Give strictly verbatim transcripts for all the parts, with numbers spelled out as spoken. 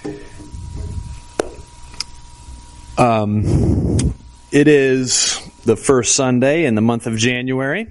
Um, it is the first Sunday in the month of January,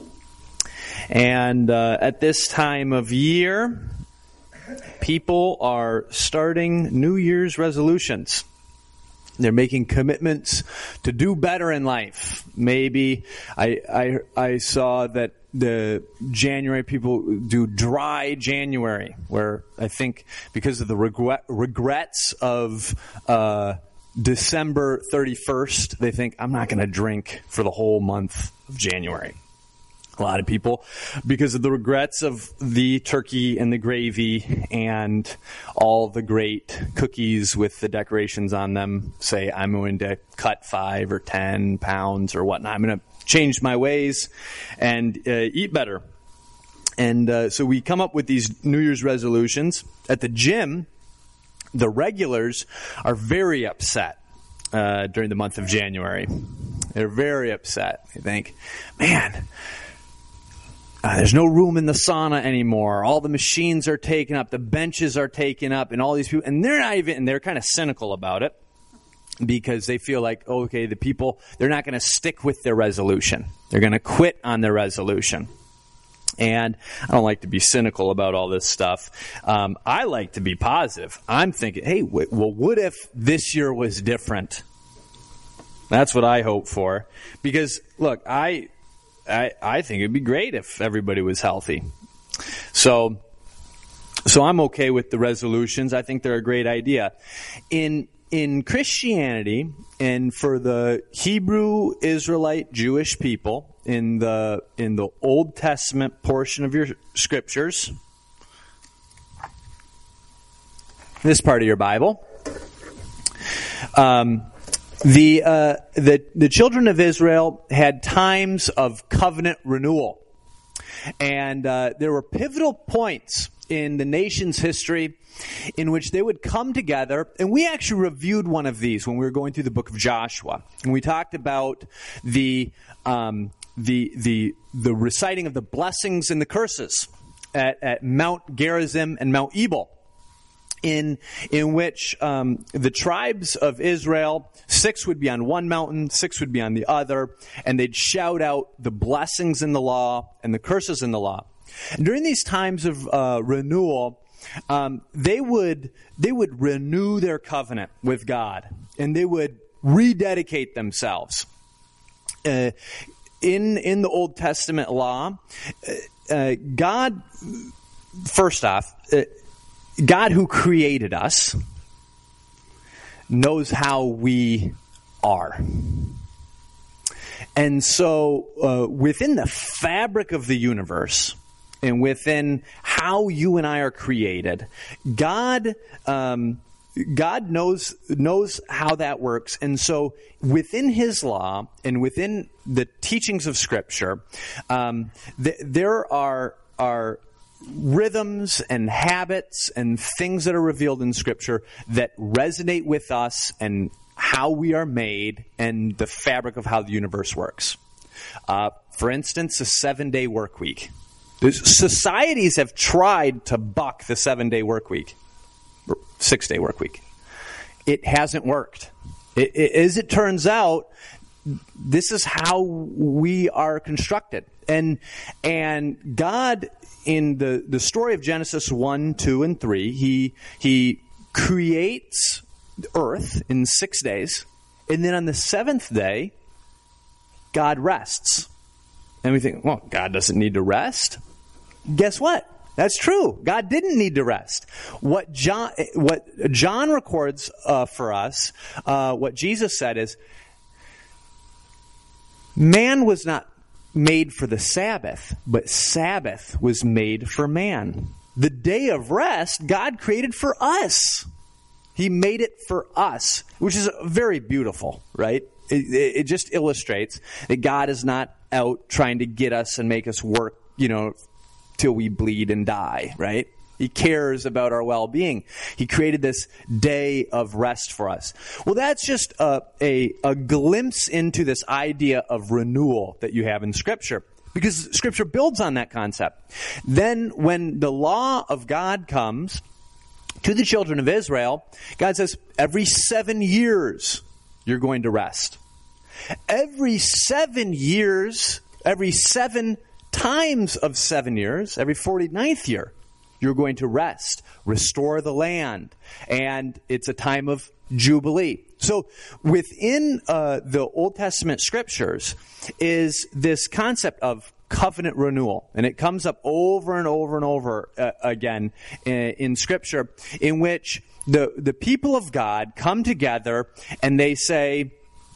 and uh, at this time of year, people are starting New Year's resolutions. They're making commitments to do better in life. Maybe I I, I saw that the January people do dry January, where I think because of the regret, regrets of uh, December thirty-first, they think, I'm not going to drink for the whole month of January. A lot of people, because of the regrets of the turkey and the gravy and all the great cookies with the decorations on them, say, I'm going to cut five or ten pounds or whatnot. I'm going to change my ways and uh, eat better. And uh, so we come up with these New Year's resolutions. At the gym, the regulars are very upset uh, during the month of January. They're very upset. They think, man, Uh, there's no room in the sauna anymore. All the machines are taken up. The benches are taken up, and all these people, and they're not even, and they're kind of cynical about it because they feel like, oh, okay, the people, they're not going to stick with their resolution. They're going to quit on their resolution. And I don't like to be cynical about all this stuff. Um, I like to be positive. I'm thinking, hey, w- well, what if this year was different? That's what I hope for. Because, look, I... I, I think it'd be great if everybody was healthy. So, so I'm okay with the resolutions. I think they're a great idea. In in Christianity, and for the Hebrew Israelite Jewish people in the in the Old Testament portion of your scriptures, this part of your Bible, um. The, uh, the the children of Israel had times of covenant renewal. And uh, there were pivotal points in the nation's history in which they would come together. And we actually reviewed one of these when we were going through the book of Joshua. And we talked about the um, the the the reciting of the blessings and the curses at, at Mount Gerizim and Mount Ebal. In in which um, the tribes of Israel, six would be on one mountain, six would be on the other, and they'd shout out the blessings in the law and the curses in the law. And during these times of uh, renewal, um, they would they would renew their covenant with God, and they would rededicate themselves. Uh, in in the Old Testament law, uh, uh, God, first off, Uh, God who created us knows how we are. And so uh, within the fabric of the universe and within how you and I are created, God um, God knows knows how that works. And so within His law and within the teachings of Scripture, um, th- there are are rhythms and habits and things that are revealed in Scripture that resonate with us and how we are made and the fabric of how the universe works. Uh, for instance, a seven-day work week. Societies have tried to buck the seven-day work week, or six-day work week. It hasn't worked. It, it, as it turns out, this is how we are constructed. And and God, in the, the story of Genesis one, two, and three, he he creates earth in six days, and then on the seventh day, God rests. And we think, well, God doesn't need to rest. Guess what? That's true. God didn't need to rest. What John what John records uh, for us, uh, what Jesus said is, man was not made for the Sabbath, but Sabbath was made for man. The day of rest, God created for us. He made it for us, which is very beautiful, right? It, it just illustrates that God is not out trying to get us and make us work, you know, till we bleed and die, right? He cares about our well-being. He created this day of rest for us. Well, that's just a, a, a glimpse into this idea of renewal that you have in Scripture, because Scripture builds on that concept. Then when the law of God comes, To the children of Israel, God says, every seven years you're going to rest. Every seven years, every seven times of seven years, every forty-ninth year, you're going to rest, restore the land, and it's a time of Jubilee. So within uh, the Old Testament scriptures is this concept of covenant renewal, and it comes up over and over and over uh, again in, in Scripture, in which the the people of God come together and they say,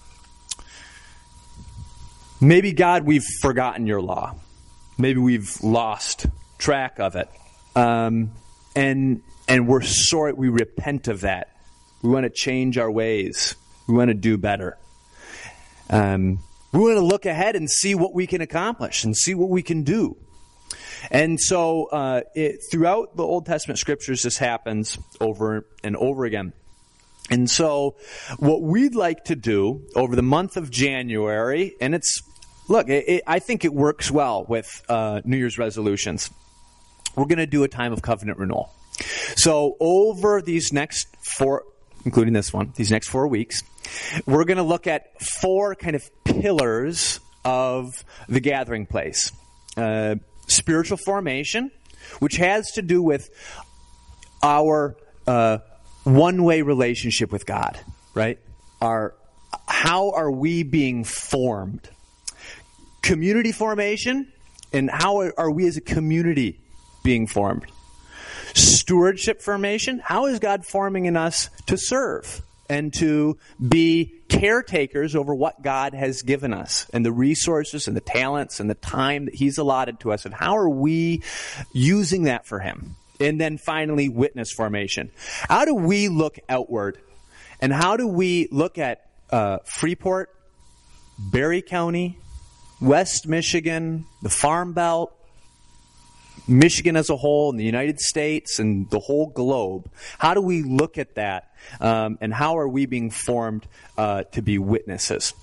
maybe God, we've forgotten your law, maybe we've lost track of it, um, and and we're sorry, we repent of that. We want to change our ways. We want to do better. Um, We want to look ahead and see what we can accomplish and see what we can do. And so uh, it, throughout the Old Testament scriptures, this happens over and over again. And so what we'd like to do over the month of January, and it's, look, it, it, I think it works well with uh, New Year's resolutions. We're going to do a time of covenant renewal. So over these next four, including this one, these next four weeks, we're going to look at four kind of pillars of the gathering place. Uh, spiritual formation, which has to do with our uh, one-way relationship with God, right? Our, how are we being formed? Community formation, and how are we as a community being formed? Stewardship formation, how is God forming in us to serve and to be caretakers over what God has given us and the resources and the talents and the time that He's allotted to us, and how are we using that for Him? And then finally, witness formation. How do we look outward, and how do we look at uh, Freeport, Barry County, West Michigan, the Farm Belt, Michigan as a whole, and the United States, and the whole globe? How do we look at that, um, and how are we being formed uh, to be witnesses?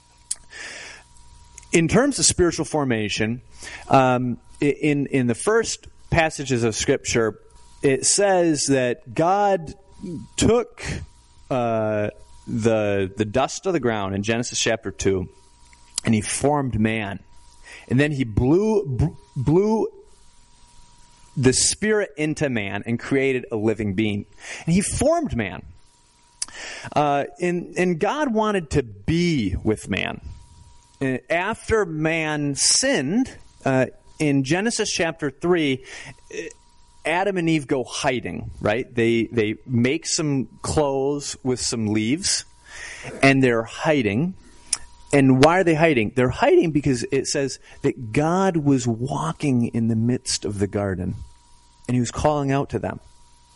In terms of spiritual formation, um, in in the first passages of Scripture, it says that God took uh, the the dust of the ground in Genesis chapter two, and He formed man, and then He blew blew. the Spirit into man and created a living being. And He formed man. Uh, and, and God wanted to be with man. And after man sinned, uh, in Genesis chapter three, Adam and Eve go hiding, right? They, they make some clothes with some leaves, and they're hiding. And why are they hiding? They're hiding because it says that God was walking in the midst of the garden, and He was calling out to them.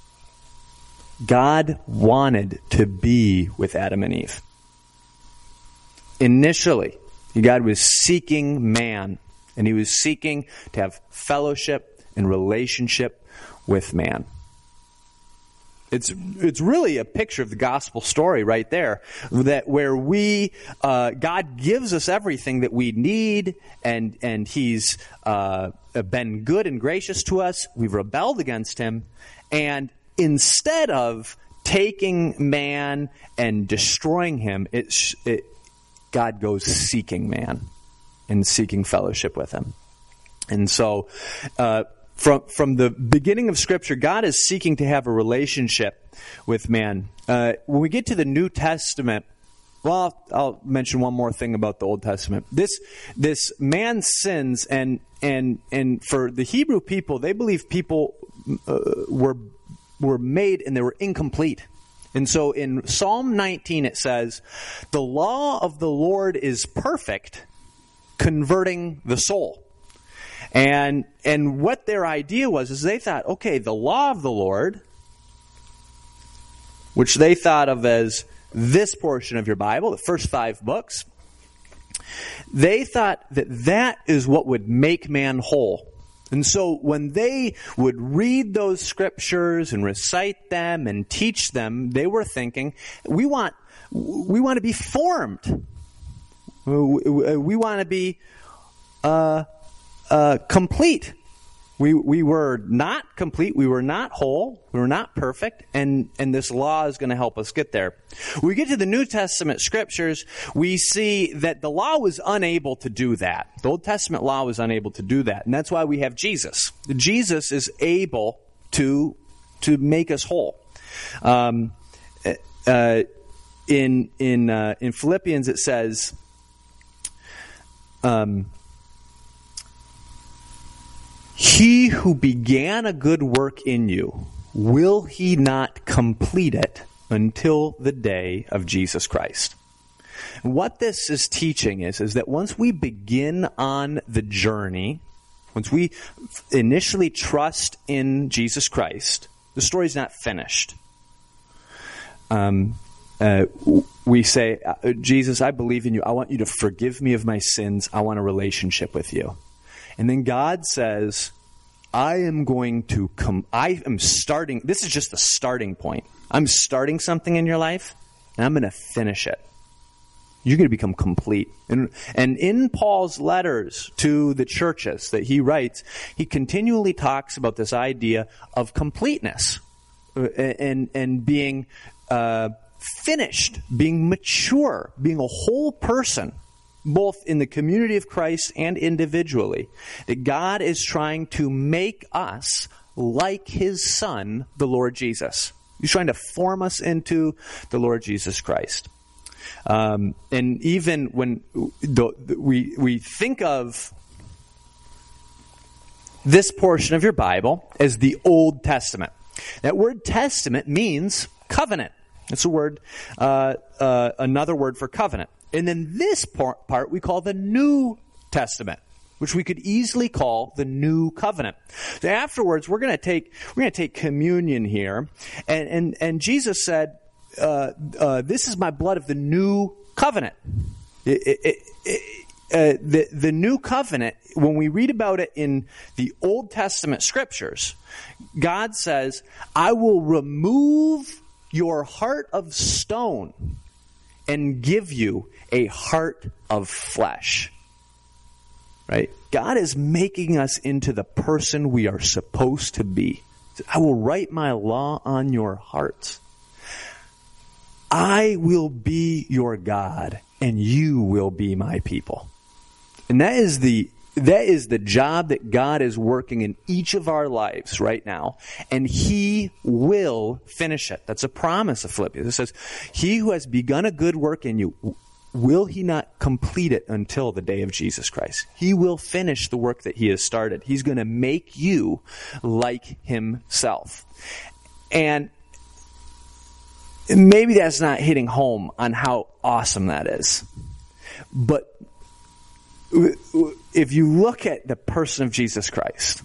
God wanted to be with Adam and Eve. Initially, God was seeking man, and He was seeking to have fellowship and relationship with man. It's it's really a picture of the gospel story right there, that where we uh, God gives us everything that we need, and and He's uh, been good and gracious to us. We've rebelled against Him, and instead of taking man and destroying him, it, it God goes seeking man and seeking fellowship with him. And so, uh, From from the beginning of Scripture, God is seeking to have a relationship with man. Uh, when we get to the New Testament, well, I'll, I'll mention one more thing about the Old Testament. This this man sins, and and and for the Hebrew people, they believe people uh, were were made and they were incomplete. And so in Psalm nineteen it says, "The law of the Lord is perfect, converting the soul." And and what their idea was is they thought, okay, the law of the Lord, which they thought of as this portion of your Bible, the first five books, they thought that that is what would make man whole. And so when they would read those scriptures and recite them and teach them, they were thinking, we want we want to be formed. We want to be uh Uh, complete. We we were not complete. We were not whole. We were not perfect. And, and this law is going to help us get there. When we get to the New Testament scriptures, we see that the law was unable to do that. The Old Testament law was unable to do that. And that's why we have Jesus. Jesus is able to, to make us whole. Um, uh, in, in, uh, in Philippians it says, um, he who began a good work in you, will he not complete it until the day of Jesus Christ? And what this is teaching is, is that once we begin on the journey, once we initially trust in Jesus Christ, the story's not finished. Um, uh, we say, Jesus, I believe in you. I want you to forgive me of my sins. I want a relationship with you. And then God says, I am going to come, I am starting, this is just the starting point. I'm starting something in your life, and I'm going to finish it. You're going to become complete. And, and in Paul's letters to the churches that he writes, he continually talks about this idea of completeness and, and being uh, finished, being mature, being a whole person, both in the community of Christ and individually, that God is trying to make us like His Son, the Lord Jesus. He's trying to form us into the Lord Jesus Christ. Um, and even when the, we we think of this portion of your Bible as the Old Testament, that word testament means covenant. It's a word, uh, uh, another word for covenant. And then this part, part we call the New Testament, which we could easily call the New Covenant. So afterwards, we're going to take we're going to take communion here, and and and Jesus said, uh, uh, "This is my blood of the New Covenant." It, it, it, uh, the the New Covenant, when we read about it in the Old Testament scriptures, God says, "I will remove your heart of stone and give you a heart of flesh." Right? God is making us into the person we are supposed to be. I will write my law on your hearts. I will be your God, and you will be my people. And that is the that is the job that God is working in each of our lives right now. And He will finish it. That's a promise of Philippians. It says, He who has begun a good work in you, will He not complete it until the day of Jesus Christ? He will finish the work that He has started. He's going to make you like Himself. And maybe that's not hitting home on how awesome that is. But if you look at the person of Jesus Christ,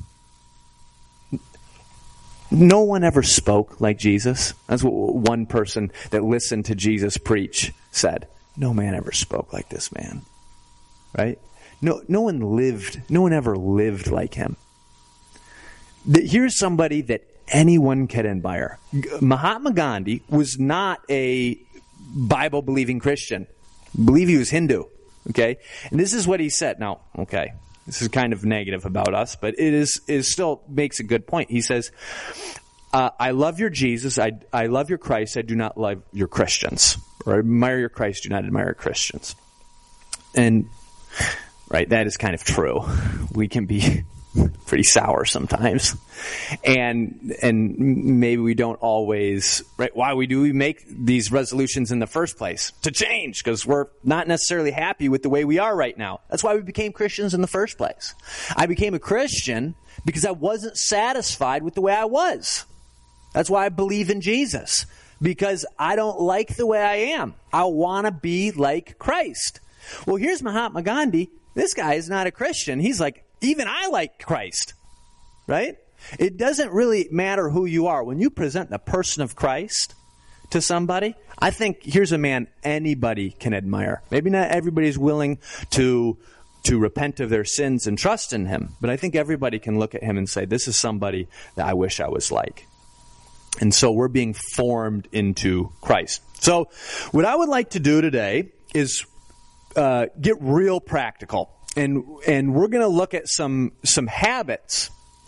no one ever spoke like Jesus. That's what one person that listened to Jesus preach said. No man ever spoke like this man. Right? No, no one lived, no one ever lived like Him. Here's somebody that anyone can admire. Mahatma Gandhi was not a Bible-believing Christian. I believe he was Hindu. Okay? And this is what he said. Now, okay, this is kind of negative about us, but it is, it still makes a good point. He says, uh, I love your Jesus, I, I love your Christ, I do not love your Christians. Or I admire your Christ, do not admire your Christians. And, right, that is kind of true. We can be pretty sour sometimes. And and maybe we don't always, right? Why we do we make these resolutions in the first place? To change, because we're not necessarily happy with the way we are right now. That's why we became Christians in the first place. I became a Christian because I wasn't satisfied with the way I was. That's why I believe in Jesus. Because I don't like the way I am. I want to be like Christ. Well, here's Mahatma Gandhi. This guy is not a Christian. He's like, even I like Christ. Right? It doesn't really matter who you are. When you present the person of Christ to somebody, I think here's a man anybody can admire. Maybe not everybody's willing to to repent of their sins and trust in Him. But I think everybody can look at him and say, this is somebody that I wish I was like. And so we're being formed into Christ. So what I would like to do today is uh, get real practical. And and we're going to look at some some habits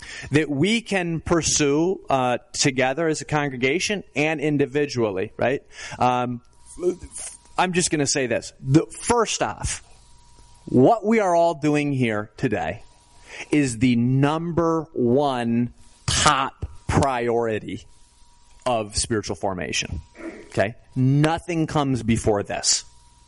that we can pursue uh, together as a congregation and individually, right? Um, I'm just going to say this. The, first off, what we are all doing here today is the number one top priority of spiritual formation. Okay? Nothing comes before this.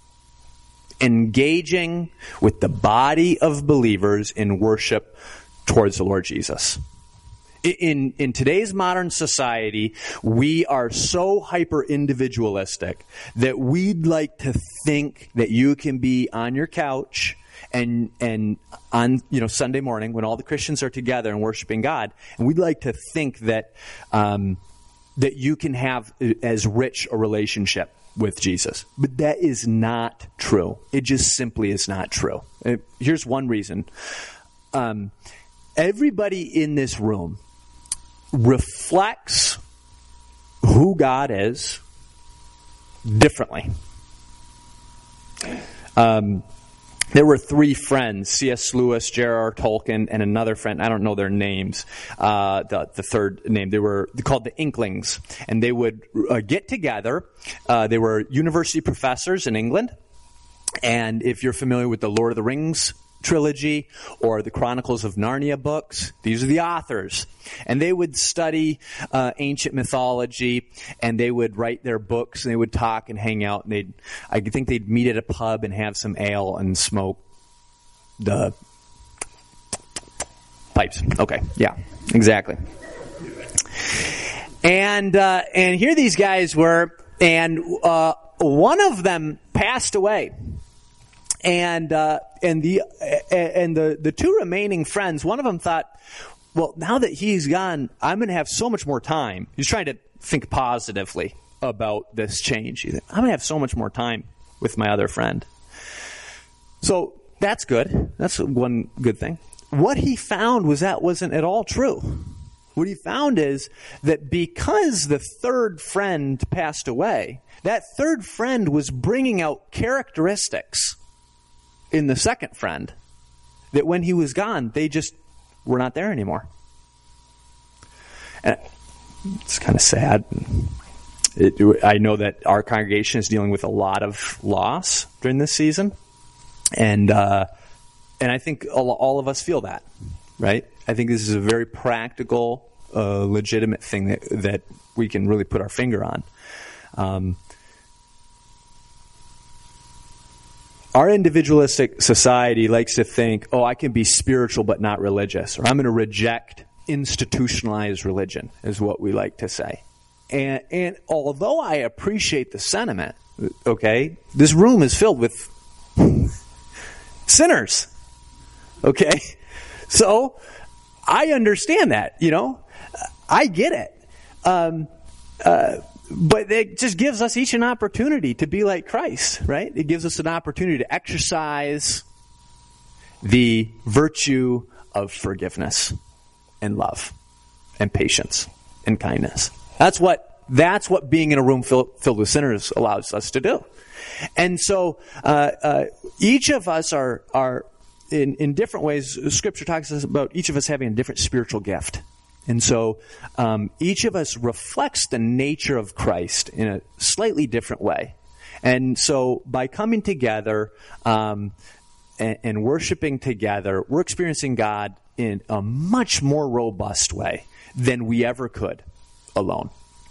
Engaging with the body of believers in worship towards the Lord Jesus. In, in today's modern society, we are so hyper-individualistic that we'd like to think that you can be on your couch and and on you know Sunday morning when all the Christians are together and worshiping God, and we'd like to think that um, that you can have as rich a relationship with Jesus. But that is not true. It just simply is not true. Here's one reason. Um, everybody in this room reflects who God is differently. Um, there were three friends, C S Lewis, J R R Tolkien, and another friend. I don't know their names. Uh, the, the third name. They were called the Inklings. And they would uh, get together. Uh, they were university professors in England. And if you're familiar with the Lord of the Rings trilogy or the Chronicles of Narnia books, these are the authors. And they would study uh, ancient mythology, and they would write their books, and they would talk and hang out, and they'd, I think they'd meet at a pub and have some ale and smoke the pipes. Okay, yeah, exactly. And uh, and here these guys were, and uh, one of them passed away. And uh, and the and the, the two remaining friends, one of them thought, well, now that he's gone, I'm going to have so much more time. He's trying to think positively about this change. I'm going to have so much more time with my other friend. So that's good. That's one good thing. What he found was that wasn't at all true. What he found is that because the third friend passed away, that third friend was bringing out characteristics in the second friend that when he was gone, they just were not there anymore. And it's kind of sad. It, I know that our congregation is dealing with a lot of loss during this season. And uh, and I think all, all of us feel that, right? I think this is a very practical, uh, legitimate thing that, that we can really put our finger on. Um Our individualistic society likes to think, oh, I can be spiritual but not religious, or I'm going to reject institutionalized religion, is what we like to say. And, and although I appreciate the sentiment, okay, this room is filled with sinners, okay? So I understand that, you know? I get it. Um, uh, But it just gives us each an opportunity to be like Christ, right? It gives us an opportunity to exercise the virtue of forgiveness and love and patience and kindness. That's what that's what being in a room fill, filled with sinners allows us to do. And so uh, uh, each of us are are in in different ways. Scripture talks to us about each of us having a different spiritual gift. And so um, each of us reflects the nature of Christ in a slightly different way. And so by coming together um, and, and worshiping together, we're experiencing God in a much more robust way than we ever could alone.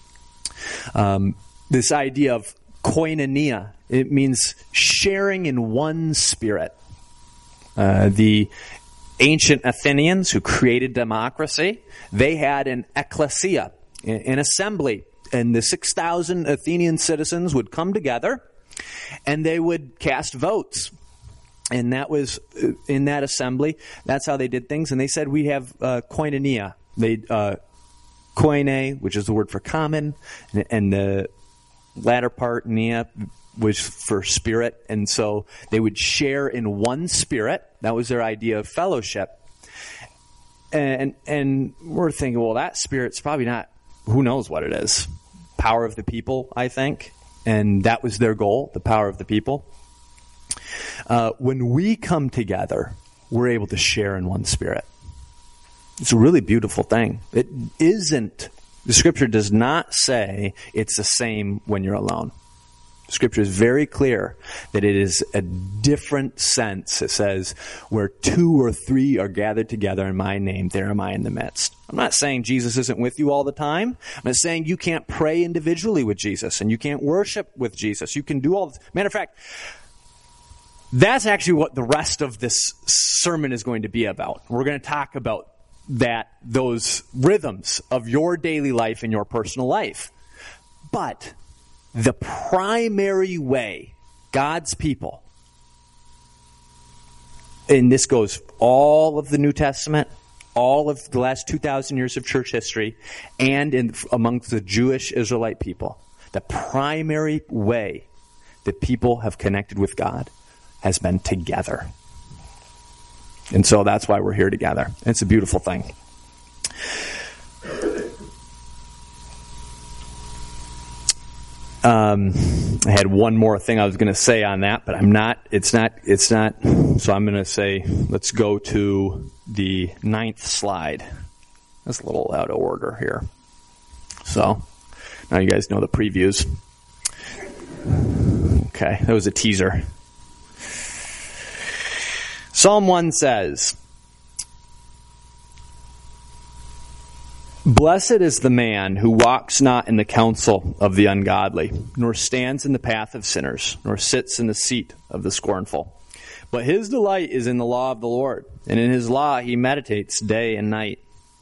Um, this idea of koinonia, it means sharing in one spirit. Uh, the ancient Athenians who created democracy, they had an ecclesia, an assembly, and the six thousand Athenian citizens would come together and they would cast votes. And that was in that assembly. That's how they did things. And they said we have uh, koinonia. They uh, koine, which is the word for common, and, and the latter part, nia, was for spirit. And so they would share in one spirit. That was their idea of fellowship. And and we're thinking, well, that spirit's probably not, who knows what it is. Power of the people, I think. And that was their goal, the power of the people. Uh, when we come together, we're able to share in one spirit. It's a really beautiful thing. It isn't, the Scripture does not say it's the same when you're alone. Scripture is very clear that it is a different sense. It says, where two or three are gathered together in my name, there am I in the midst. I'm not saying Jesus isn't with you all the time. I'm not saying you can't pray individually with Jesus and you can't worship with Jesus. You can do all this. Matter of fact, that's actually what the rest of this sermon is going to be about. We're going to talk about that, those rhythms of your daily life and your personal life. But the primary way God's people, and this goes all of the New Testament, all of the last two thousand years of church history, and in amongst the Jewish Israelite people, the primary way that people have connected with God has been together. And so that's why we're here together. It's a beautiful thing. Um, I had one more thing I was going to say on that, but I'm not, it's not, it's not, so I'm going to say, let's go to the ninth slide. That's a little out of order here. So, now you guys know the previews. Okay, that was a teaser. Psalm one says, "Blessed is the man who walks not in the counsel of the ungodly, nor stands in the path of sinners, nor sits in the seat of the scornful. But his delight is in the law of the Lord, and in his law he meditates day and night."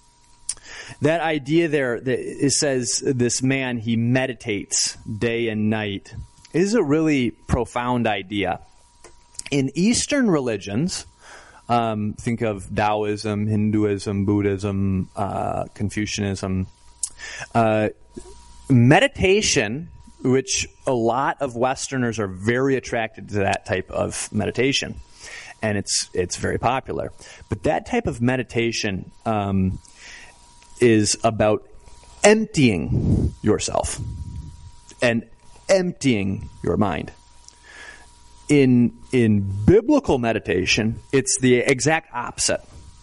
That idea there, that it says this man, he meditates day and night, is a really profound idea. In Eastern religions, um, think of Taoism, Hinduism, Buddhism, uh, Confucianism, uh, meditation, which a lot of Westerners are very attracted to that type of meditation, and it's it's very popular. But that type of meditation um, is about emptying yourself and emptying your mind. In in biblical meditation, it's the exact opposite.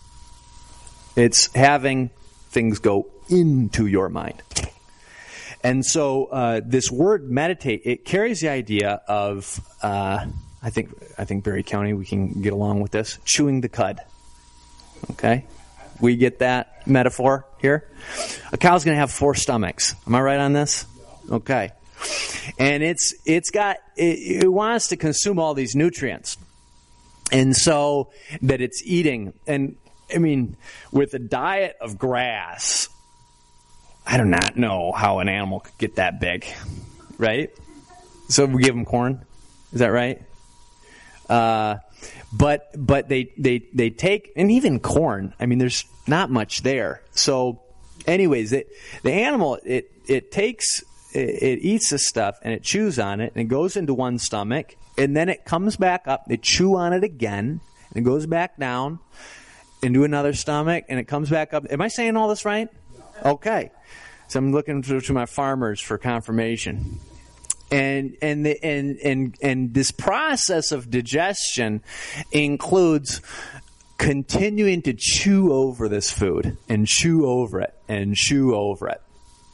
It's having things go into your mind. And so uh, this word meditate, it carries the idea of, uh, I think I think Berry County, we can get along with this, chewing the cud. Okay? We get that metaphor here? A cow's going to have four stomachs. Am I right on this? Okay. And it's it's got it, it wants to consume all these nutrients, and so that it's eating. And I mean, with a diet of grass, I do not know how an animal could get that big, right? So we give them corn, is that right? Uh, but but they they they take, and even corn. I mean, there's not much there. So, anyways, it, the animal it it takes. It eats this stuff, and it chews on it, and it goes into one stomach, and then it comes back up, they chew on it again, and it goes back down into another stomach, and it comes back up. Am I saying all this right? Okay. So I'm looking to, to my farmers for confirmation. And and the, and and and this process of digestion includes continuing to chew over this food, and chew over it, and chew over it.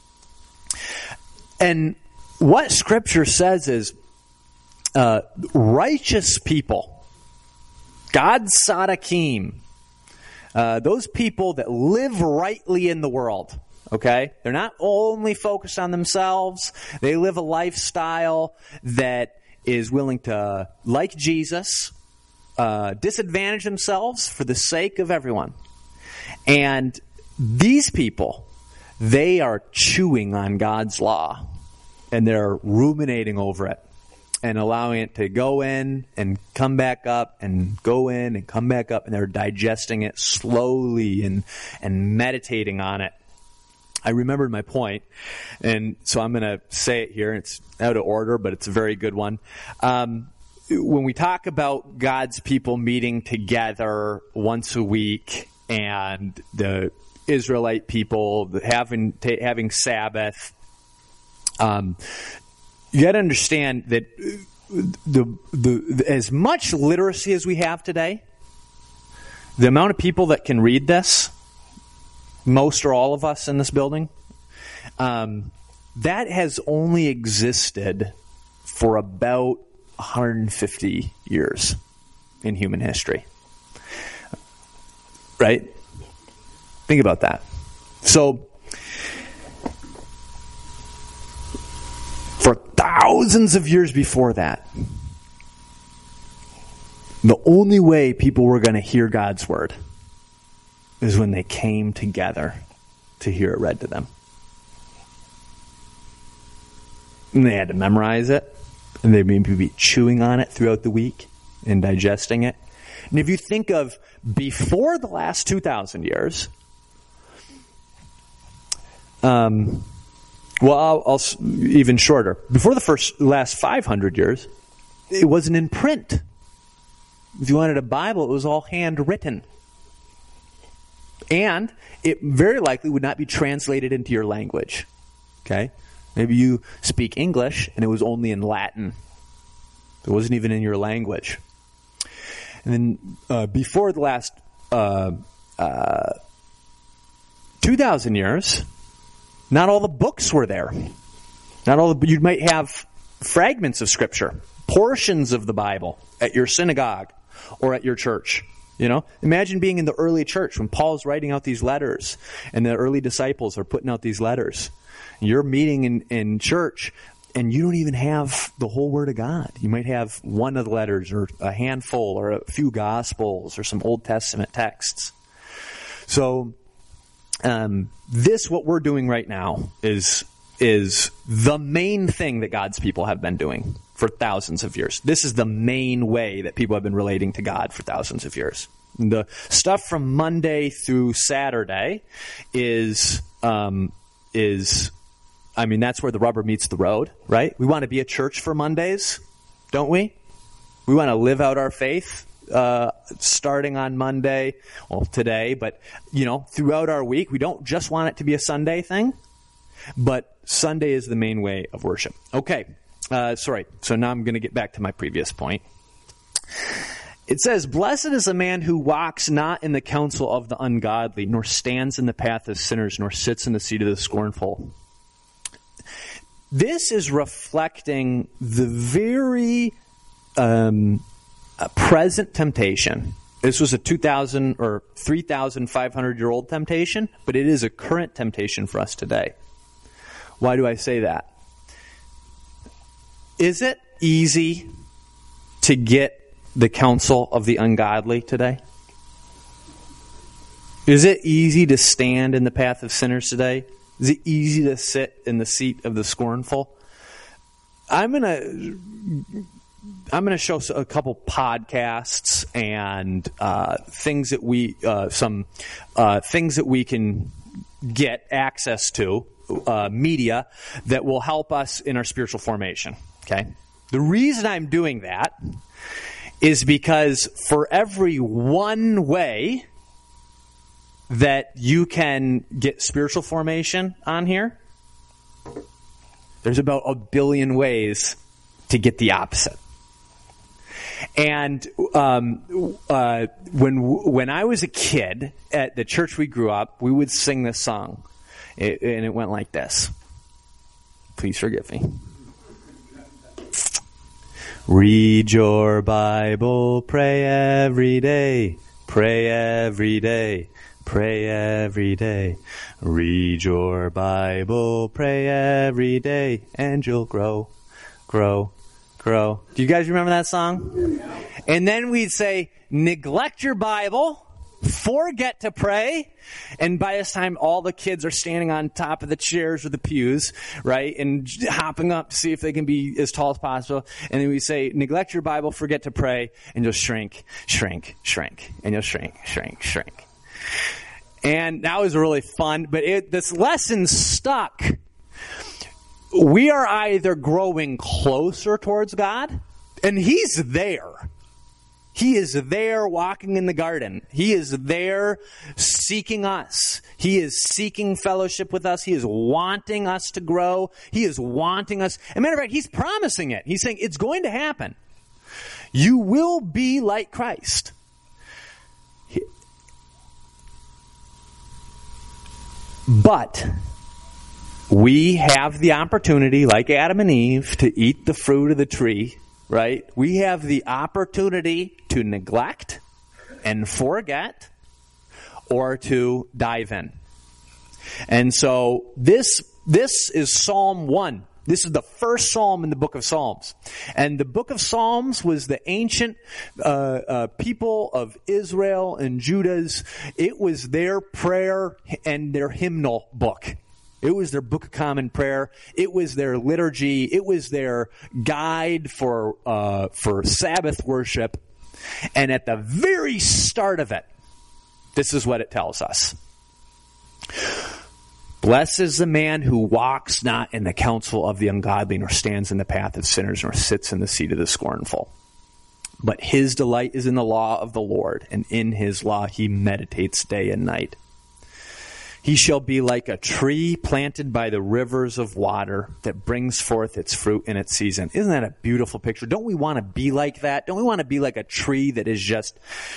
And what Scripture says is uh, righteous people, God's Sadakim, uh, those people that live rightly in the world, okay? They're not only focused on themselves. They live a lifestyle that is willing to, like Jesus, uh, disadvantage themselves for the sake of everyone. And these people, they are chewing on God's law, and they're ruminating over it and allowing it to go in and come back up and go in and come back up, and they're digesting it slowly and, and meditating on it. I remembered my point, and so I'm going to say it here. It's out of order, but it's a very good one. Um, when we talk about God's people meeting together once a week, and the Israelite people having ta- having Sabbath, um, you got to understand that the, the the as much literacy as we have today, the amount of people that can read this most or all of us in this building, um, that has only existed for about one hundred fifty years in human history. Right? Think about that. So, for thousands of years before that, the only way people were going to hear God's word is when they came together to hear it read to them. And they had to memorize it, and they'd be chewing on it throughout the week and digesting it. And if you think of before the last two thousand years, um, well, I'll, I'll even shorter. Before the first last five hundred years, it wasn't in print. If you wanted a Bible, it was all handwritten. And it very likely would not be translated into your language. Okay? Maybe you speak English and it was only in Latin. It wasn't even in your language. And then uh, before the last uh, uh, two thousand years, not all the books were there. Not all the, you might have fragments of Scripture, portions of the Bible at your synagogue or at your church. You know, imagine being in the early church when Paul's writing out these letters and the early disciples are putting out these letters. You're meeting in, in church and you don't even have the whole Word of God. You might have one of the letters or a handful or a few Gospels or some Old Testament texts. So um, this, what we're doing right now, is is the main thing that God's people have been doing for thousands of years. This is the main way that people have been relating to God for thousands of years. The stuff from Monday through Saturday is, um, is, I mean, that's where the rubber meets the road, right? We want to be a church for Mondays, don't we? We want to live out our faith, uh, starting on Monday, well, today, but, you know, throughout our week. We don't just want it to be a Sunday thing, but Sunday is the main way of worship. Okay. Uh, sorry. So now I'm going to get back to my previous point. It says, "Blessed is a man who walks not in the counsel of the ungodly, nor stands in the path of sinners, nor sits in the seat of the scornful." This is reflecting the very um, uh, present temptation. This was a two thousand or three thousand five hundred year old temptation, but it is a current temptation for us today. Why do I say that? Is it easy to get the counsel of the ungodly today? Is it easy to stand in the path of sinners today? Is it easy to sit in the seat of the scornful? I'm going to I'm going to show a couple podcasts and uh, things that we uh, some uh, things that we can get access to, uh, media that will help us in our spiritual formation. Okay, the reason I'm doing that is because for every one way that you can get spiritual formation on here, there's about a billion ways to get the opposite. And um, uh, when when I was a kid at the church we grew up, we would sing this song, it, and it went like this. Please forgive me. Read your Bible, pray every day, pray every day, pray every day. Read your Bible, pray every day, and you'll grow, grow, grow. Do you guys remember that song? And then we'd say, neglect your Bible, forget to pray, and by this time all the kids are standing on top of the chairs or the pews, right, and hopping up to see if they can be as tall as possible. And then we say, neglect your Bible, forget to pray, and you'll shrink, shrink, shrink, and you'll shrink, shrink, shrink. And that was really fun, but it, this lesson stuck. We are either growing closer towards God, and He's there. He is there walking in the garden. He is there seeking us. He is seeking fellowship with us. He is wanting us to grow. He is wanting us. As a matter of fact, He's promising it. He's saying it's going to happen. You will be like Christ. But we have the opportunity, like Adam and Eve, to eat the fruit of the tree, right? We have the opportunity to neglect and forget, or to dive in. And so this this is Psalm one. This is the first psalm in the book of Psalms. And the book of Psalms was the ancient uh, uh, people of Israel and Judah's. It was their prayer and their hymnal book. It was their book of common prayer. It was their liturgy. It was their guide for uh, for Sabbath worship. And at the very start of it, this is what it tells us. Blessed is the man who walks not in the counsel of the ungodly, nor stands in the path of sinners, nor sits in the seat of the scornful. But his delight is in the law of the Lord, and in his law he meditates day and night. He shall be like a tree planted by the rivers of water that brings forth its fruit in its season. Isn't that a beautiful picture? Don't we want to be like that? Don't we want to be like a tree that is just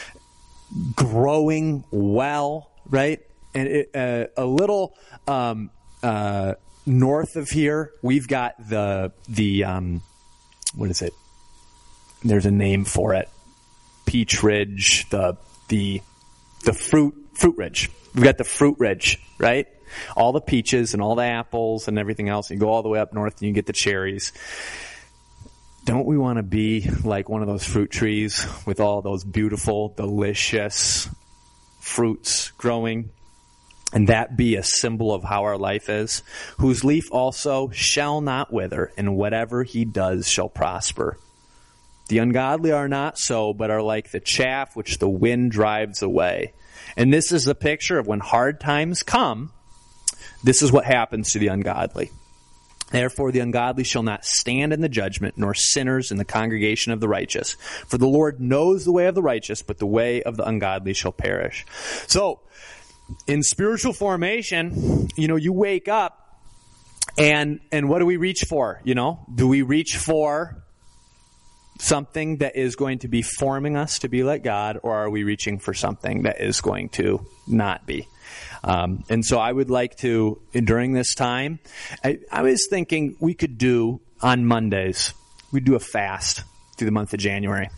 growing well, right? And it, uh, a little um, uh, north of here, we've got the the um, what is it? There's a name for it. Peach Ridge, the the the fruit fruit ridge. We've got the fruit ridge, right? All the peaches and all the apples and everything else. You go all the way up north and you get the cherries. Don't we want to be like one of those fruit trees with all those beautiful, delicious fruits growing? And that be a symbol of how our life is, whose leaf also shall not wither, and whatever he does shall prosper. The ungodly are not so, but are like the chaff which the wind drives away. And this is the picture of when hard times come, this is what happens to the ungodly. Therefore the ungodly shall not stand in the judgment, nor sinners in the congregation of the righteous. For the Lord knows the way of the righteous, but the way of the ungodly shall perish. So, in spiritual formation, you know, you wake up and and what do we reach for? You know, do we reach for something that is going to be forming us to be like God, or are we reaching for something that is going to not be? Um, and so I would like to, during this time, I, I was thinking we could do on Mondays, we'd do a fast through the month of January.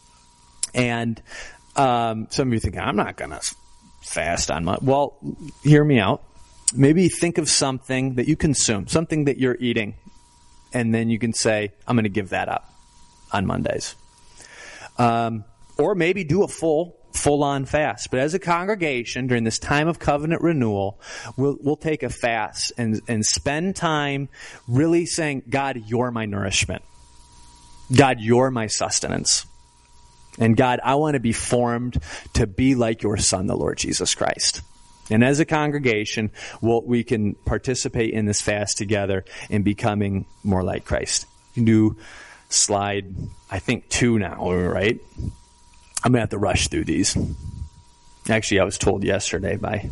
And um, some of you think, I'm not going to fast on Monday. Well, hear me out. Maybe think of something that you consume, something that you're eating, and then you can say, I'm going to give that up on Mondays. Um, or maybe do a full, full-on fast. But as a congregation, during this time of covenant renewal, we'll, we'll take a fast and, and spend time really saying, God, you're my nourishment. God, you're my sustenance. And God, I want to be formed to be like your Son, the Lord Jesus Christ. And as a congregation, we'll, we can participate in this fast together in becoming more like Christ. You can do slide, I think, two now, right? I'm going to have to rush through these. Actually, I was told yesterday by...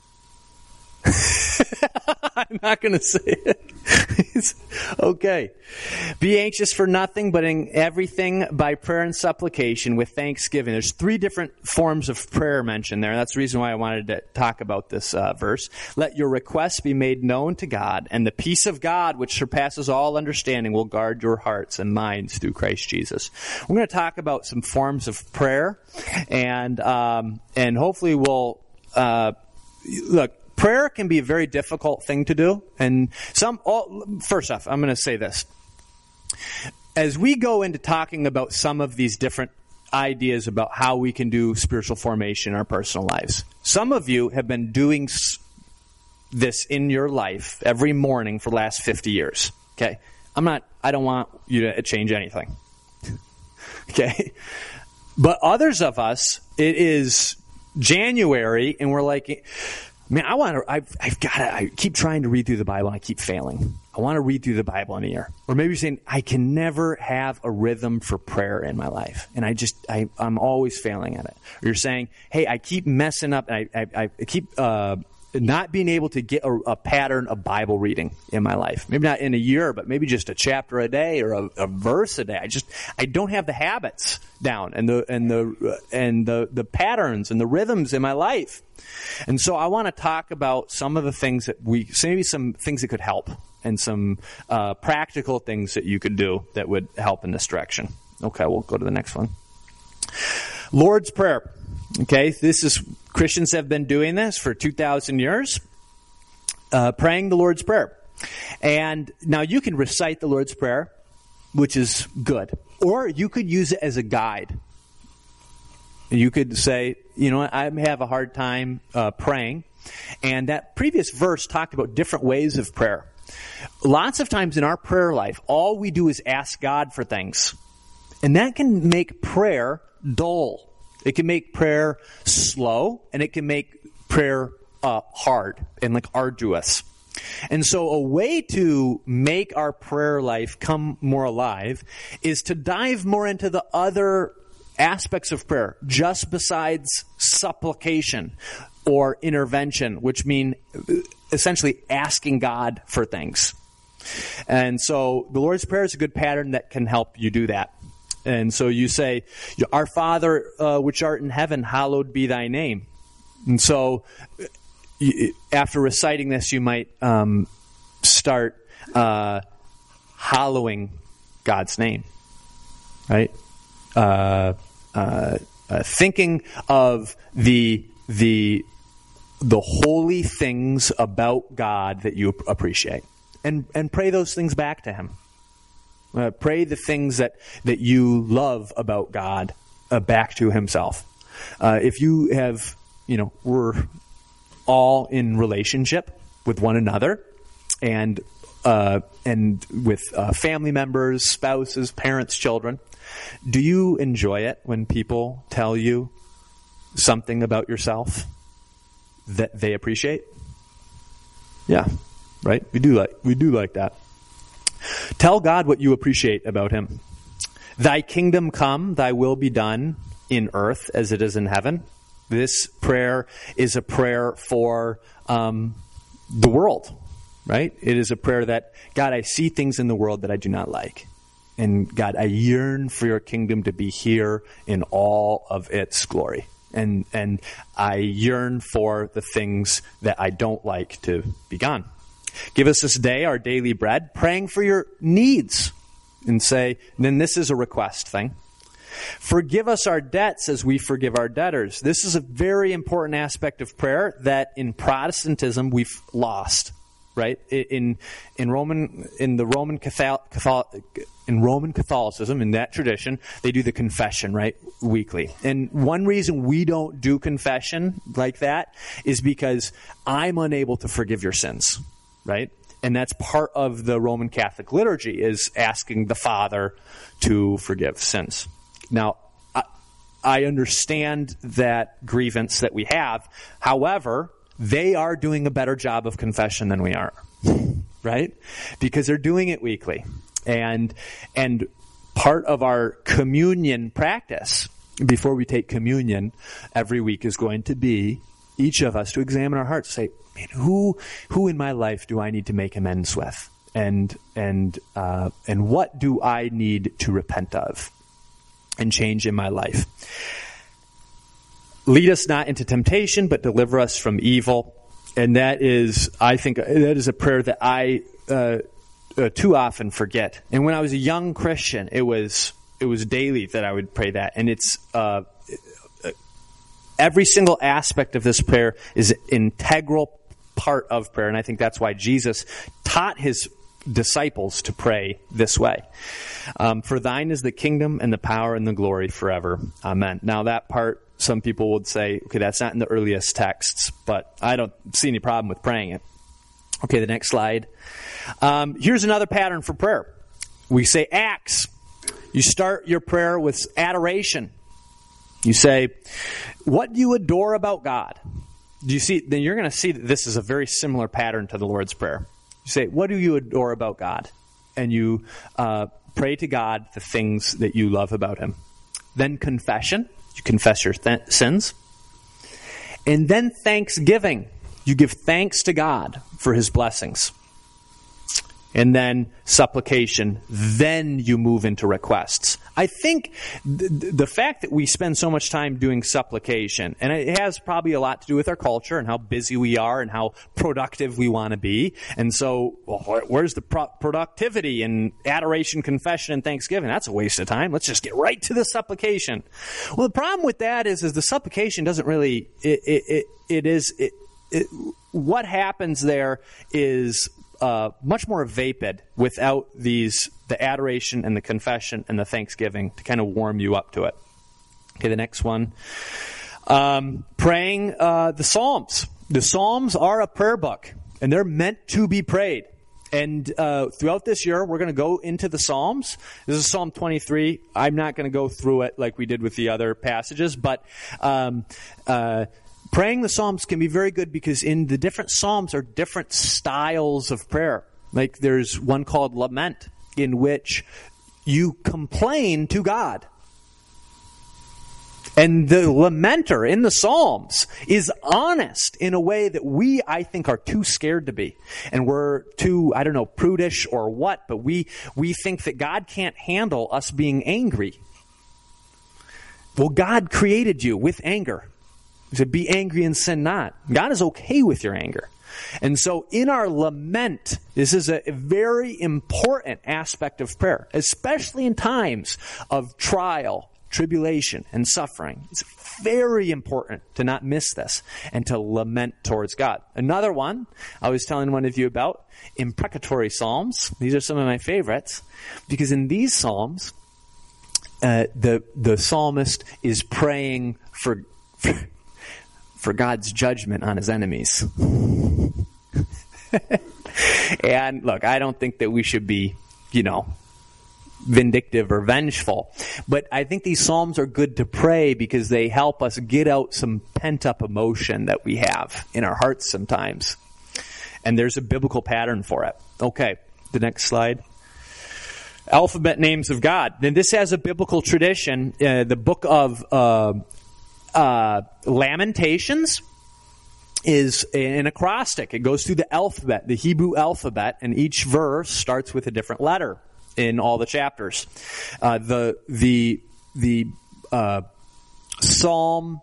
I'm not going to say it. Okay. Be anxious for nothing, but in everything by prayer and supplication with thanksgiving. There's three different forms of prayer mentioned there. That's the reason why I wanted to talk about this uh, verse. Let your requests be made known to God, and the peace of God, which surpasses all understanding, will guard your hearts and minds through Christ Jesus. We're going to talk about some forms of prayer, and um, and hopefully we'll uh, look. Prayer can be a very difficult thing to do. And some, all, first off, I'm going to say this. As we go into talking about some of these different ideas about how we can do spiritual formation in our personal lives, some of you have been doing this in your life every morning for the last fifty years. Okay? I'm not, I don't want you to change anything. Okay? But others of us, it is January and we're like, man, I want to, I've, I've got to, I keep trying to read through the Bible and I keep failing. I want to read through the Bible in a year. Or maybe you're saying, I can never have a rhythm for prayer in my life. And I just, I, I'm always failing at it. Or you're saying, hey, I keep messing up and I, I, I keep, uh, not being able to get a, a pattern of Bible reading in my life. Maybe not in a year, but maybe just a chapter a day or a, a verse a day. I just, I don't have the habits down and the, and the, and the, the patterns and the rhythms in my life. And so I want to talk about some of the things that we, maybe some things that could help and some uh, practical things that you could do that would help in this direction. Okay, we'll go to the next one. Lord's Prayer. Okay, this is, Christians have been doing this for two thousand years, uh, praying the Lord's Prayer. And now you can recite the Lord's Prayer, which is good. Or you could use it as a guide. You could say, you know, I have a hard time uh, praying. And that previous verse talked about different ways of prayer. Lots of times in our prayer life, all we do is ask God for things. And that can make prayer dull. It can make prayer slow, and it can make prayer uh, hard and like arduous. And so a way to make our prayer life come more alive is to dive more into the other aspects of prayer, just besides supplication or intervention, which mean essentially asking God for things. And so the Lord's Prayer is a good pattern that can help you do that. And so you say, Our Father, uh, which art in heaven, hallowed be thy name. And so you, after reciting this, you might um, start uh, hallowing God's name, right? Uh, uh, uh, thinking of the the the holy things about God that you appreciate, and and pray those things back to Him. Uh, pray the things that, that you love about God uh, back to Himself. Uh, if you have, you know, we're all in relationship with one another, and uh, and with uh, family members, spouses, parents, children. Do you enjoy it when people tell you something about yourself that they appreciate? Yeah, right. We do like we do like that. Tell God what you appreciate about Him. Thy kingdom come, thy will be done in earth as it is in heaven. This prayer is a prayer for um, the world, right? It is a prayer that, God, I see things in the world that I do not like. And God, I yearn for your kingdom to be here in all of its glory. And, and I yearn for the things that I don't like to be gone. Give us this day our daily bread, praying for your needs. And say, then this is a request thing. Forgive us our debts as we forgive our debtors. This is a very important aspect of prayer that in Protestantism we've lost, right? In in Roman in the Roman Catholic, Catholic in Roman Catholicism, in that tradition, they do the confession, right, weekly. And one reason we don't do confession like that is because I'm unable to forgive your sins. Right? And that's part of the Roman Catholic liturgy, is asking the Father to forgive sins. Now, I, I understand that grievance that we have. However, they are doing a better job of confession than we are. Right? Because they're doing it weekly. And and part of our communion practice, before we take communion every week, is going to be each of us to examine our hearts, say, man, who who in my life do I need to make amends with? And and uh, and what do I need to repent of and change in my life? Lead us not into temptation, but deliver us from evil. And that is, I think, that is a prayer that I uh, uh, too often forget. And when I was a young Christian, it was it was daily that I would pray that. And it's uh, every single aspect of this prayer is an integral part of prayer, and I think that's why Jesus taught his disciples to pray this way. Um, For thine is the kingdom and the power and the glory forever. Amen. Now that part, some people would say, okay, that's not in the earliest texts, but I don't see any problem with praying it. Okay, the next slide. Um, here's another pattern for prayer. We say acts. You start your prayer with adoration. You say, what do you adore about God? Do you see? Then you're going to see that this is a very similar pattern to the Lord's Prayer. You say, what do you adore about God? And you uh, pray to God the things that you love about Him. Then confession. You confess your th- sins. And then thanksgiving. You give thanks to God for his blessings. And then supplication. Then you move into requests. I think th- the fact that we spend so much time doing supplication, and it has probably a lot to do with our culture and how busy we are and how productive we want to be. And so, well, where's the pro- productivity in adoration, confession, and thanksgiving? That's a waste of time. Let's just get right to the supplication. Well, the problem with that is, is the supplication doesn't really, it, it, it, it is, it, it, what happens there is Uh, much more vapid without these, the adoration and the confession and the thanksgiving to kind of warm you up to it. Okay, the next one. Um, praying uh, the Psalms. The Psalms are a prayer book, and they're meant to be prayed. And uh, throughout this year, we're going to go into the Psalms. This is Psalm twenty-three. I'm not going to go through it like we did with the other passages, but um, uh praying the Psalms can be very good because in the different Psalms are different styles of prayer. Like there's one called lament, in which you complain to God. And the lamenter in the Psalms is honest in a way that we, I think, are too scared to be. And we're too, I don't know, prudish or what, but we, we think that God can't handle us being angry. Well, God created you with anger. He said, be angry and sin not. God is okay with your anger. And so in our lament, this is a very important aspect of prayer, especially in times of trial, tribulation, and suffering. It's very important to not miss this and to lament towards God. Another one I was telling one of you about, imprecatory psalms. These are some of my favorites because in these psalms, uh, the the psalmist is praying for, for for God's judgment on his enemies. And look, I don't think that we should be, you know, vindictive or vengeful. But I think these psalms are good to pray because they help us get out some pent-up emotion that we have in our hearts sometimes. And there's a biblical pattern for it. Okay, the next slide. Alphabet names of God. And this has a biblical tradition. Uh, the book of uh, uh, Lamentations is an acrostic. It goes through the alphabet, the Hebrew alphabet, and each verse starts with a different letter in all the chapters. Uh, the the the uh, Psalm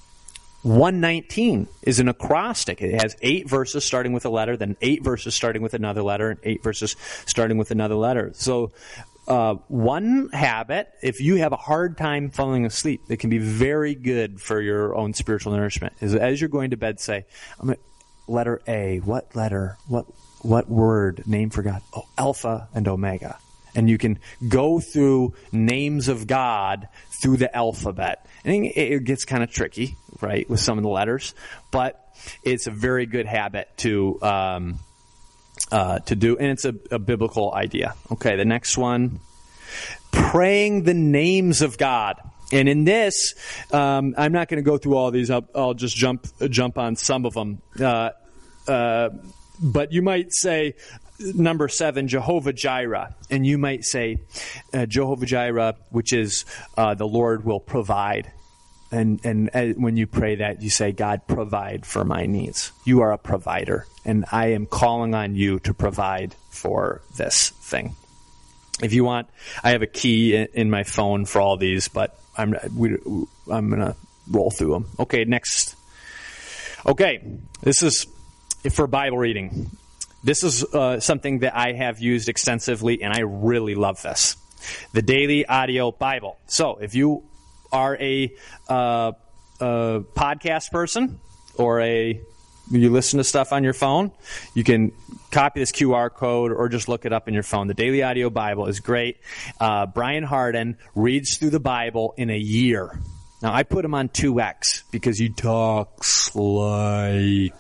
one nineteen is an acrostic. It has eight verses starting with a letter, then eight verses starting with another letter, and eight verses starting with another letter. So uh, one habit, if you have a hard time falling asleep, it can be very good for your own spiritual nourishment, is as you're going to bed, say, I'm gonna, letter A, what letter, what what word, name for God? Oh, Alpha and Omega. And you can go through names of God through the alphabet. And it gets kind of tricky, right, with some of the letters. But it's a very good habit to um, uh, to do. And it's a, a biblical idea. Okay, the next one. Praying the names of God. And in this, um, I'm not going to go through all these. I'll, I'll just jump jump on some of them. Uh, uh, but you might say, number seven, Jehovah Jireh. And you might say, uh, Jehovah Jireh, which is uh, the Lord will provide. And, and uh, when you pray that, you say, God, provide for my needs. You are a provider. And I am calling on you to provide for this thing. If you want, I have a key in, in my phone for all these, but I'm, we, I'm going to roll through them. Okay, next. Okay, this is for Bible reading. This is uh, something that I have used extensively, and I really love this. The Daily Audio Bible. So if you are a, uh, a podcast person or a you listen to stuff on your phone, you can copy this Q R code or just look it up in your phone. The Daily Audio Bible is great. Uh, Brian Hardin reads through the Bible in a year. Now, I put him on two X because he talks like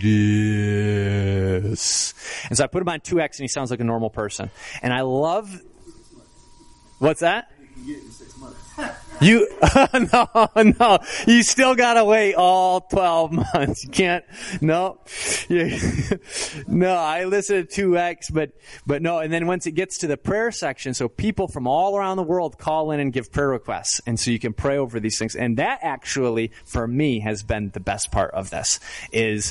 this. And so I put him on two X and he sounds like a normal person. And I love... What's that? You, no, no, you still gotta wait all twelve months. You can't, no, you, no, I listen to two X, but, but no, and then once it gets to the prayer section, so people from all around the world call in and give prayer requests, and so you can pray over these things, and that actually, for me, has been the best part of this, is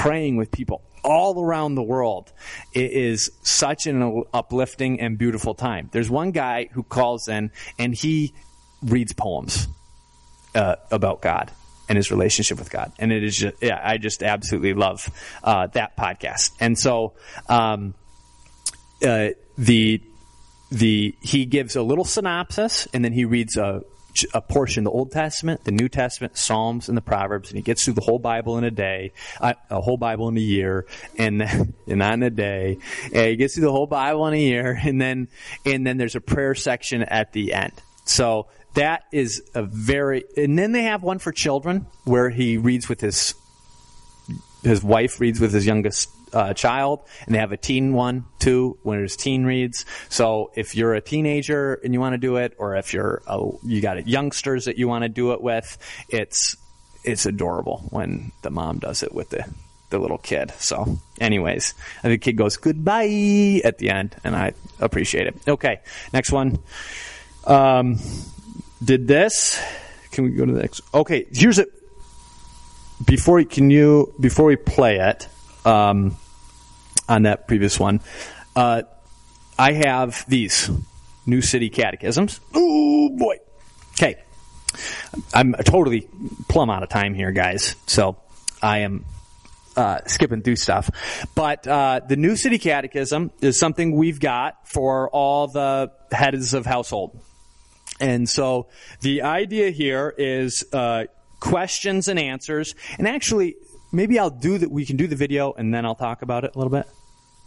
praying with people all around the world. It is such an uplifting and beautiful time. There's one guy who calls in and he reads poems uh, about God and his relationship with God. And it is just, yeah, I just absolutely love uh, that podcast. And so um, uh, the the he gives a little synopsis, and then he reads a a portion, the Old Testament, the New Testament, Psalms, and the Proverbs, and he gets through the whole Bible in a day, uh, a whole Bible in a year, and then, and not in a day. And he gets through the whole Bible in a year, and then and then there's a prayer section at the end. So that is a very, and then they have one for children where he reads with his his wife reads with his youngest uh, child, and they have a teen one too when there's teen reads. So if you're a teenager and you want to do it, or if you're a, you got a youngsters that you want to do it with, it's it's adorable when the mom does it with the the little kid. So anyways, and the kid goes goodbye at the end, and I appreciate it. Okay, next one. Um, did this? Can we go to the next? Okay, here's it. Before can you before we play it um, on that previous one, uh, I have these New City Catechisms. Oh boy! Okay, I'm totally plumb out of time here, guys. So I am uh, skipping through stuff. But uh, the New City Catechism is something we've got for all the heads of household, and so the idea here is. Uh, questions and answers. And actually, maybe I'll do that. We can do the video and then I'll talk about it a little bit.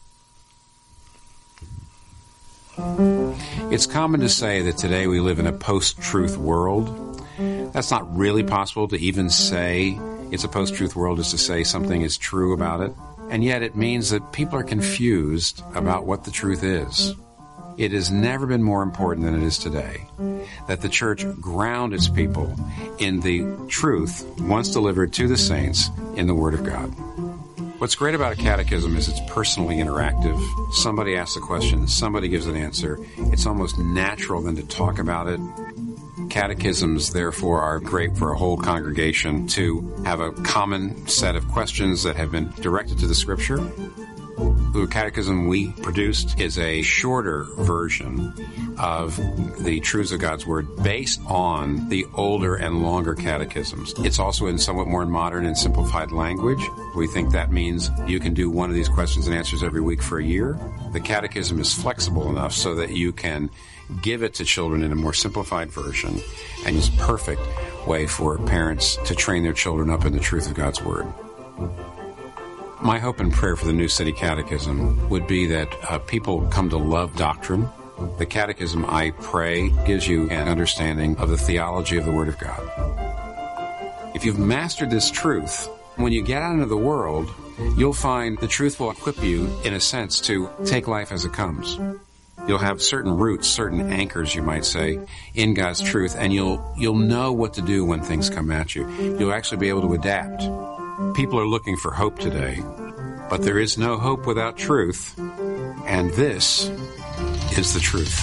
It's common to say that today we live in a post-truth world. That's not really possible. To even say it's a post-truth world is to say something is true about it. And yet it means that people are confused about what the truth is. It has never been more important than it is today that the church ground its people in the truth once delivered to the saints in the Word of God. What's great about a catechism is it's personally interactive. Somebody asks a question, somebody gives an answer. It's almost natural then to talk about it. Catechisms, therefore, are great for a whole congregation to have a common set of questions that have been directed to the Scripture. The catechism we produced is a shorter version of the truths of God's Word based on the older and longer catechisms. It's also in somewhat more modern and simplified language. We think that means you can do one of these questions and answers every week for a year. The catechism is flexible enough so that you can give it to children in a more simplified version, and it's a perfect way for parents to train their children up in the truth of God's Word. My hope and prayer for the New City Catechism would be that uh, people come to love doctrine. The Catechism, I pray, gives you an understanding of the theology of the Word of God. If you've mastered this truth, when you get out into the world, you'll find the truth will equip you, in a sense, to take life as it comes. You'll have certain roots, certain anchors, you might say, in God's truth, and you'll you'll know what to do when things come at you. You'll actually be able to adapt. People are looking for hope today, but there is no hope without truth, and this is the truth.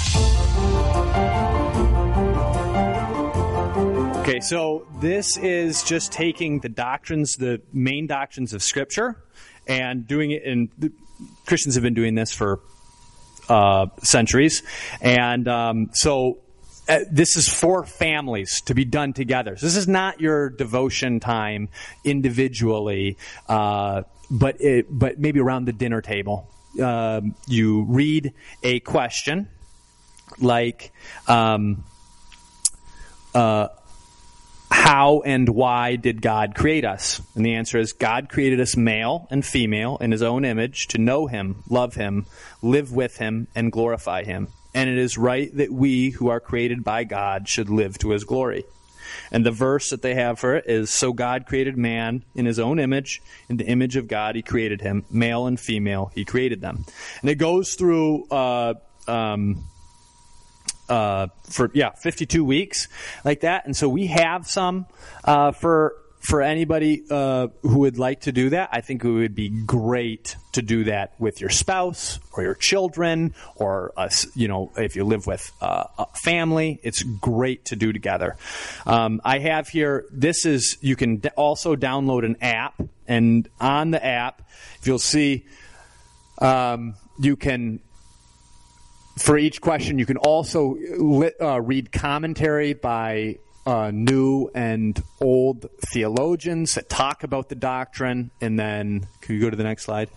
Okay, so this is just taking the doctrines, the main doctrines of Scripture, and doing it in, Christians have been doing this for uh, centuries, and um, so Uh, this is for families to be done together. So this is not your devotion time individually, uh, but it, but maybe around the dinner table. Uh, you read a question like, um, uh, how and why did God create us? And the answer is God created us male and female in His own image to know Him, love Him, live with Him, and glorify Him. And it is right that we who are created by God should live to His glory. And the verse that they have for it is, so God created man in His own image. In the image of God He created him. Male and female He created them. And it goes through, uh, um, uh, for, yeah, fifty-two weeks like that. And so we have some uh, for for anybody uh, who would like to do that, I think it would be great to do that with your spouse or your children, or uh, you know, if you live with uh, a family, it's great to do together. Um, I have here. This is you can d- also download an app, and on the app, if you'll see, um, you can. For each question, you can also li- uh, read commentary by uh, new and old theologians that talk about the doctrine. And then, can you go to the next slide?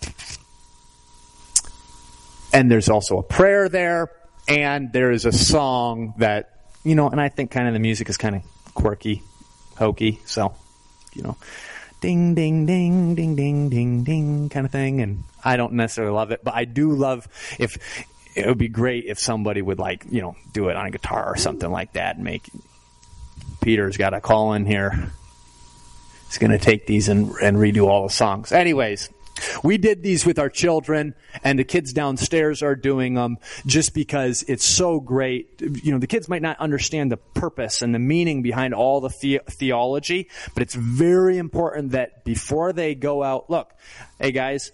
And there's also a prayer there. And there is a song that, you know, and I think kind of the music is kind of quirky, hokey. So, you know, ding, ding, ding, ding, ding, ding, ding kind of thing. And I don't necessarily love it, but I do love if... It would be great if somebody would, like, you know, do it on a guitar or something like that and make... Peter's got a call in here. He's going to take these and, and redo all the songs. Anyways, we did these with our children, and the kids downstairs are doing them just because it's so great. You know, the kids might not understand the purpose and the meaning behind all the, the- theology, but it's very important that before they go out... Look, hey, guys...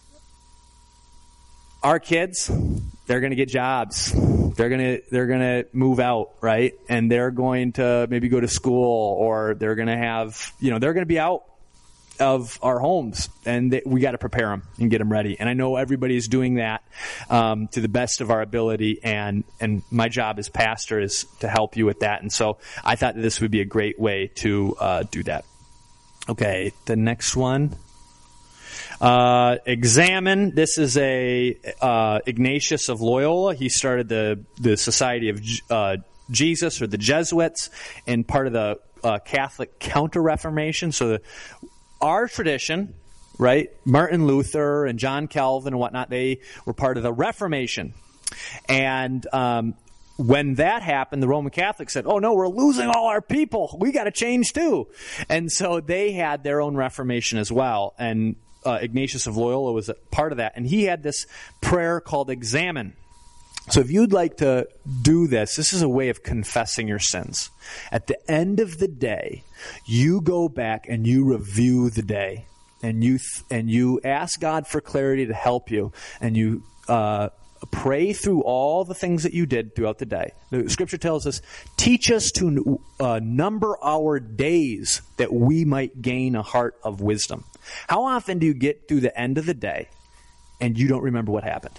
Our kids, they're going to get jobs. They're going to they're going to move out, right? And they're going to maybe go to school, or they're going to have, you know, they're going to be out of our homes, and they, we got to prepare them and get them ready. And I know everybody's doing that um, to the best of our ability, and and my job as pastor is to help you with that. And so I thought that this would be a great way to uh, do that. Okay, the next one. Uh, examine. This is a uh, Ignatius of Loyola. He started the the Society of uh, Jesus, or the Jesuits, and part of the uh, Catholic Counter-Reformation. So the, our tradition, right? Martin Luther and John Calvin and whatnot, they were part of the Reformation. And um, when that happened, the Roman Catholics said, "Oh no, we're losing all our people. We got to change too." And so they had their own Reformation as well. And Uh, Ignatius of Loyola was a part of that, and he had this prayer called Examine. So if you'd like to do this, this is a way of confessing your sins. At the end of the day, you go back and you review the day, and you th- and you ask God for clarity to help you, and you uh, pray through all the things that you did throughout the day. The Scripture tells us, teach us to uh, number our days that we might gain a heart of wisdom. How often do you get through the end of the day and you don't remember what happened?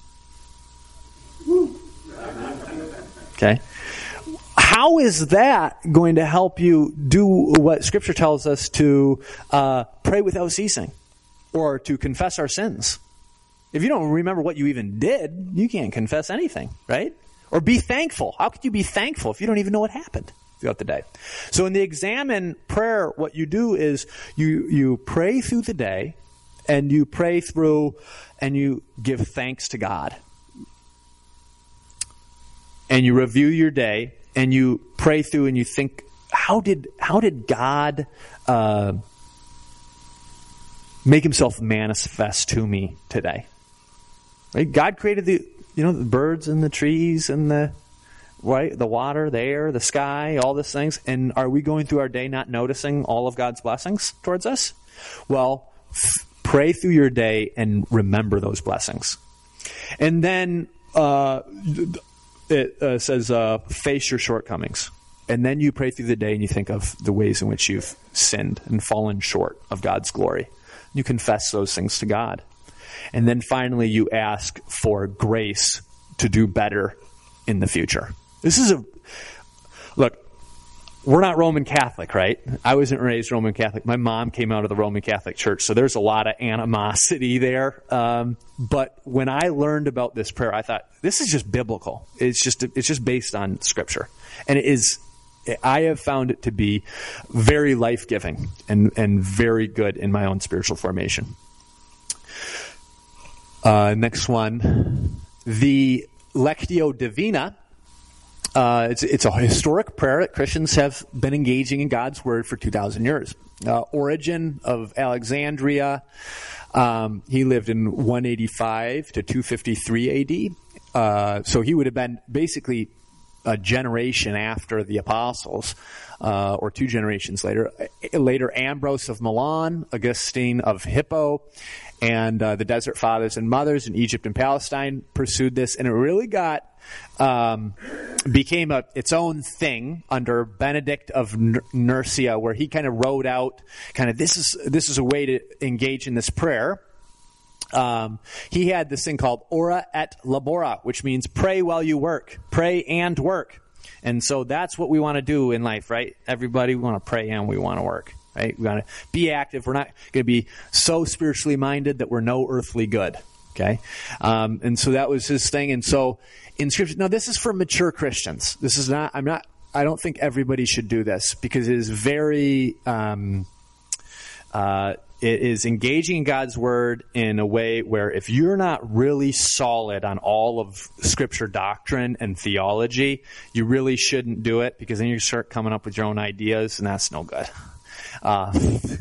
Okay. How is that going to help you do what Scripture tells us to uh, pray without ceasing, or to confess our sins? If you don't remember what you even did, you can't confess anything, right? Or be thankful. How could you be thankful if you don't even know what happened throughout the day? So in the Examine prayer, what you do is you you pray through the day, and you pray through and you give thanks to God. And you review your day, and you pray through and you think, how did how did God uh, make himself manifest to me today? Right? God created the you know the birds and the trees and the right the water, the air, the sky, all these things. And are we going through our day not noticing all of God's blessings towards us? Well, f- pray through your day and remember those blessings. And then uh, it uh, says, uh, face your shortcomings. And then you pray through the day and you think of the ways in which you've sinned and fallen short of God's glory. You confess those things to God. And then finally you ask for grace to do better in the future. This is a... Look, we're not Roman Catholic, right? I wasn't raised Roman Catholic. My mom came out of the Roman Catholic Church, so there's a lot of animosity there. Um, but when I learned about this prayer, I thought, this is just biblical. It's just it's just based on Scripture. And it is... I have found it to be very life-giving and, and very good in my own spiritual formation. Uh, next one, the Lectio Divina. Uh, it's, it's a historic prayer that Christians have been engaging in God's Word for two thousand years. Uh, Origen of Alexandria, um, he lived in one eighty-five to two fifty-three A D. Uh, so he would have been basically a generation after the apostles, uh, or two generations later. Later, Ambrose of Milan, Augustine of Hippo, and uh, the Desert Fathers and Mothers in Egypt and Palestine pursued this, and it really got um, became a its own thing under Benedict of Nursia, where he kind of wrote out kind of this is this is a way to engage in this prayer. Um, he had this thing called ora et labora, which means pray while you work, pray and work. And so that's what we want to do in life, right? Everybody, we want to pray and we want to work, right? We want to be active. We're not going to be so spiritually minded that we're no earthly good, okay? Um, and so that was his thing. And so in Scripture, now this is for mature Christians. This is not, I'm not, I don't think everybody should do this because it is very, um, uh, it is engaging in God's Word in a way where if you're not really solid on all of Scripture doctrine and theology, you really shouldn't do it because then you start coming up with your own ideas, and that's no good. Uh,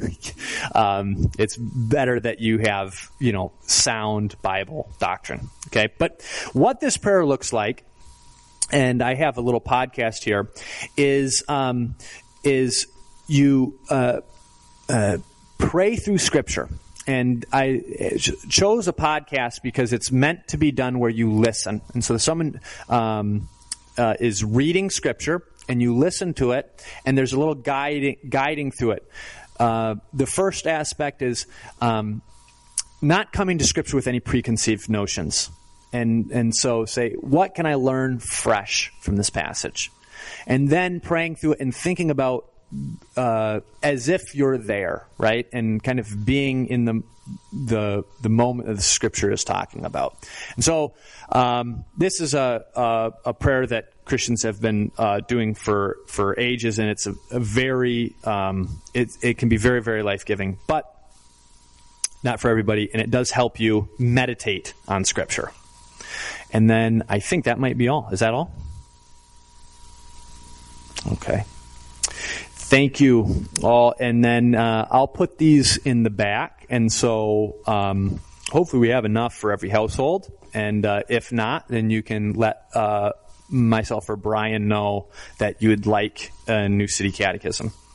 um, it's better that you have, you know, sound Bible doctrine. Okay, but what this prayer looks like, and I have a little podcast here, is um, is you. Uh, uh, Pray through Scripture. And I chose a podcast because it's meant to be done where you listen. And so someone um, uh, is reading Scripture, and you listen to it, and there's a little guiding, guiding through it. Uh, the first aspect is um, not coming to Scripture with any preconceived notions. And, and so say, what can I learn fresh from this passage? And then praying through it and thinking about Uh, as if you're there, right, and kind of being in the the the moment that the Scripture is talking about. And so um, this is a, a a prayer that Christians have been uh, doing for for ages, and it's a, a very um, it it can be very very life giving, but not for everybody, and it does help you meditate on Scripture. And then I think that might be all. Is that all? Okay. Thank you all. And then uh, I'll put these in the back. And so um, hopefully we have enough for every household. And uh, if not, then you can let uh, myself or Brian know that you would like a New City Catechism.